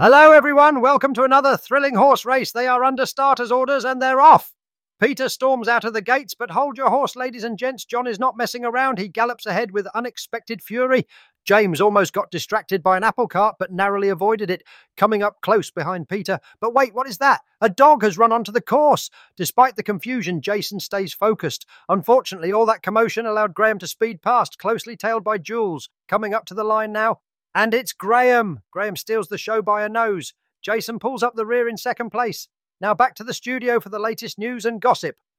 Hello, everyone. Welcome to another thrilling horse race. They are under starters' orders and they're off. Peter storms out of the gates, but hold your horse, ladies and gents. John is not messing around. He gallops ahead with unexpected fury. James almost got distracted by an apple cart, but narrowly avoided it, coming up close behind Peter. But wait, what is that? A dog has run onto the course. Despite the confusion, Jason stays focused. Unfortunately, all that commotion allowed Graham to speed past, closely tailed by Jules. Coming up to the line now. And it's Graham. Graham steals the show by a nose. Jason pulls up the rear in second place. Now back to the studio for the latest news and gossip.